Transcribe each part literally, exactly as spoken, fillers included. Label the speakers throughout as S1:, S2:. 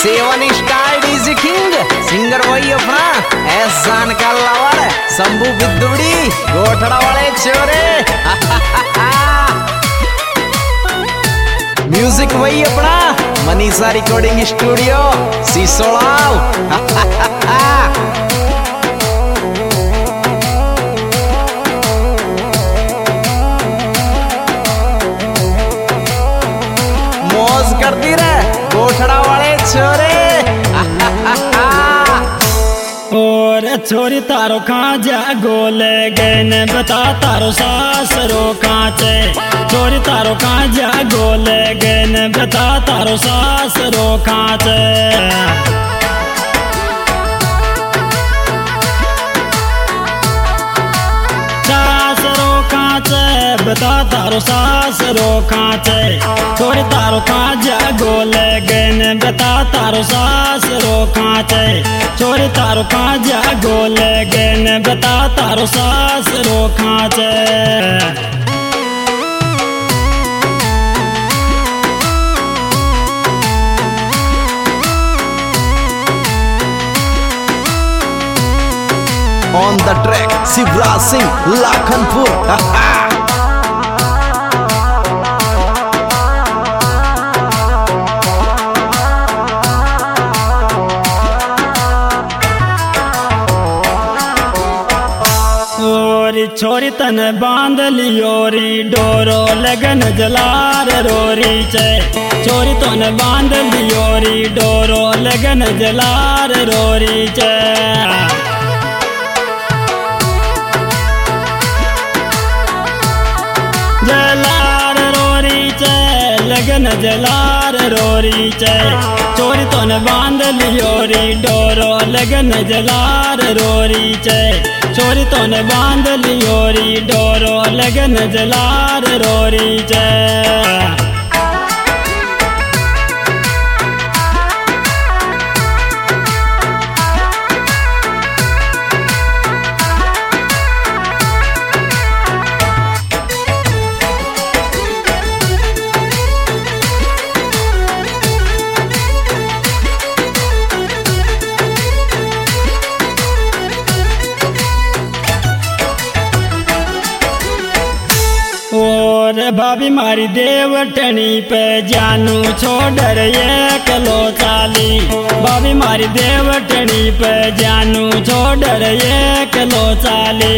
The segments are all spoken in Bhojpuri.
S1: सेवन स्टार डीजी किंग सिंगर वही अपना एहसान का लवर शंभू बिद्दुड़ी गोठड़ा वाले चोरे म्यूजिक वही अपना मनीषा रिकॉर्डिंग स्टूडियो सिसोड़ाव मौज करती रहे गोठड़ा वाले छोरे
S2: और छोरी तारो कहाँ जा गोले गए ने बता तारो सासरो कहाँ चे छोरी तारो कहाँ जा गोले गए ने बता तारो सासरो कहाँ चे बता तारो सासरो कहाँ चे छोरी तारो कहाँ जा गोले गए बता तारो सासरो कहाँ चे छोरी तारो कहाँ जा गोले गए बता तारो सासरो कहाँ चे
S1: On the track Shivraj Singh Lakhanpur
S2: छोरी तन बांध लियोरी डोरो लगन जलार रोरी चे छोरी तन बांध लियोरी डोरो लगन जलार रोरी चे जलार रोरी चे लगन जलार रोरी चे छोरी तन बांध लियोरी डोरो लगन जलार रोरी चे छोरी तो न बांध लियोरी डोरो लगन जलार रोरी चे भाभी मारी देवटनी पे जानू छोड़ ये कलो चाली भाभी मारी देवटनी पे जानू छोड़ ये कलो चाली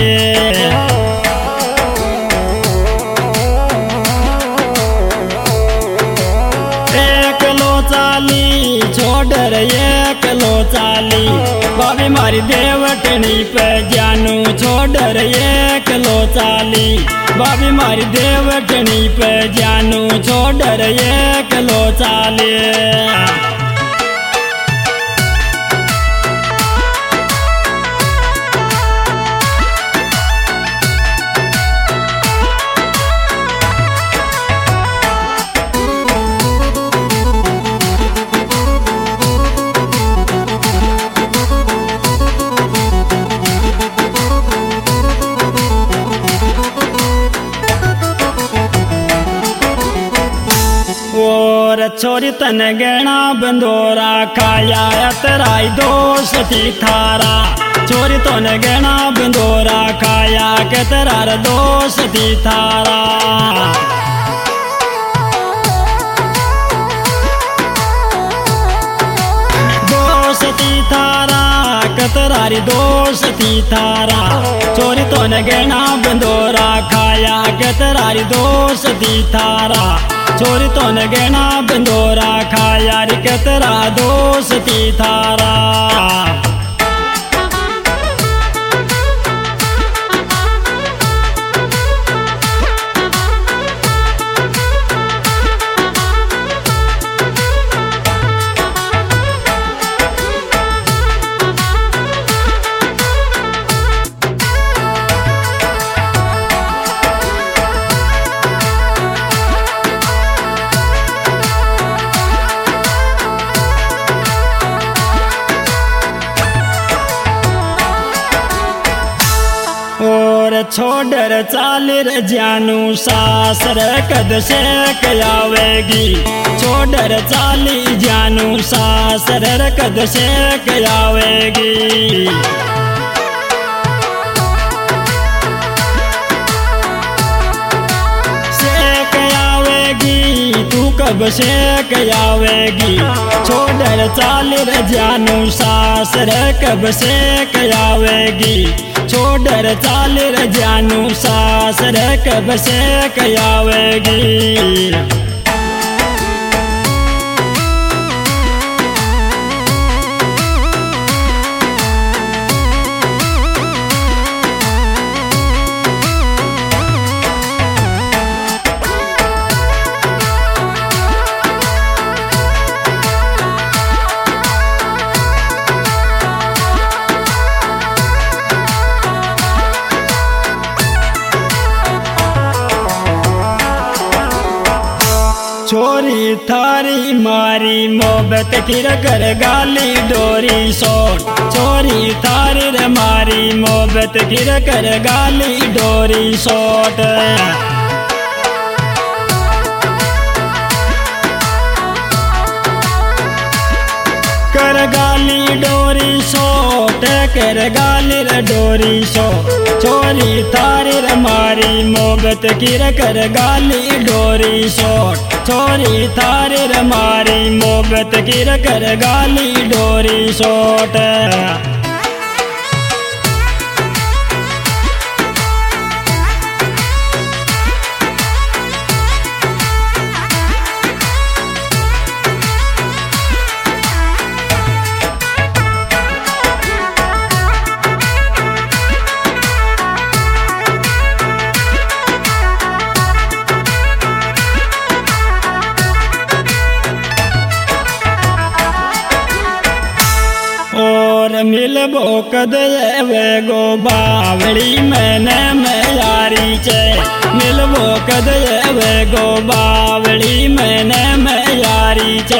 S2: कलो चाली छोड़ ये कलो चाली भाभी मारी देवटनी पे जानू छोड़ ये कलो चाली भाभी मारी देवटनी पे जानू छोड़ ये कलो चाले छोरी तन गहना बंदोरा खाया तराई दोस्ती थारा छोरी तन गहना बंदोरा खाया के तरार दोस्ती थारा दोस्ती थारा कतरारी दोस्ती थारा छोरी तन गहना बंदोरा खाया के तरारी दोस्ती थारा छोरी तो न गहना बंदोरा खाया रे कतरा दोस्ती थारा छोडर चालिर जानू सासर कद से कयावेगी छोडर चाली जानू सासर कद से कयावेगी से कयावेगी तू कब से कयावेगी छोडर चालिर जानू सासर कब से कयावेगी छोडर चालिर जानू सासर कब से कयावेगी छोरी थारी मारी मोहब्बत किर कर गाली डोरी सोट छोरी थारी रे मारी मोहब्बत किर कर गाली डोरी सोट कर गाली डोरी सोट कर गाली रे डोरी सो छोरी थारी रे मारी मोहब्बत किर कर गाली डोरी सोट छोरी थारी रे मारी मोहब्बत किर कर गाली डोरी सोट और मिलबो कद वे गो बावड़ी मैंने मैं यारी चे मिलबो कद वे गो बावड़ी मैंने मैं यारी चे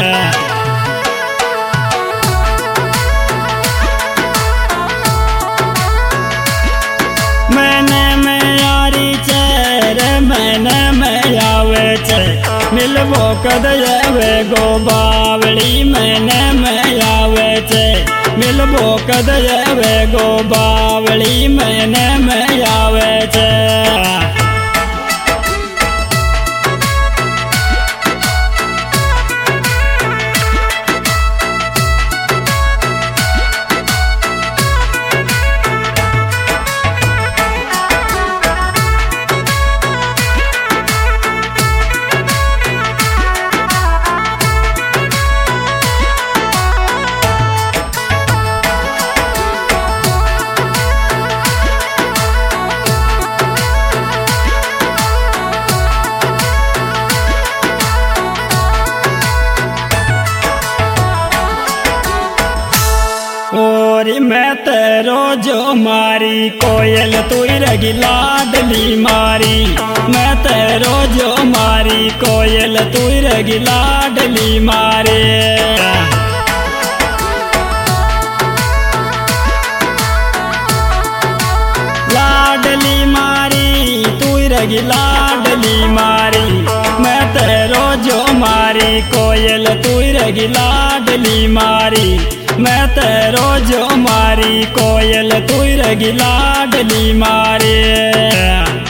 S2: मैंने मैं यारी चे रे मैंने मैं यावे चे मिलबो कद वे गो बावड़ी मैंने मैं यावे चे मिलबो कद वे गो बावड़ी मैंने मैं यावे चे और मैं तेरो जो मारी कोयल तू रगी लाडली मारी मैं तेरो जो मारी कोयल तू रगी लाडली मारे लाडली मारी तू रगी लाडली मारी मैं तेरो जो मारी कोयल तू रगी लाडली मारी मैं तेरो जो मारी कोयल तू रगी लाडली मारे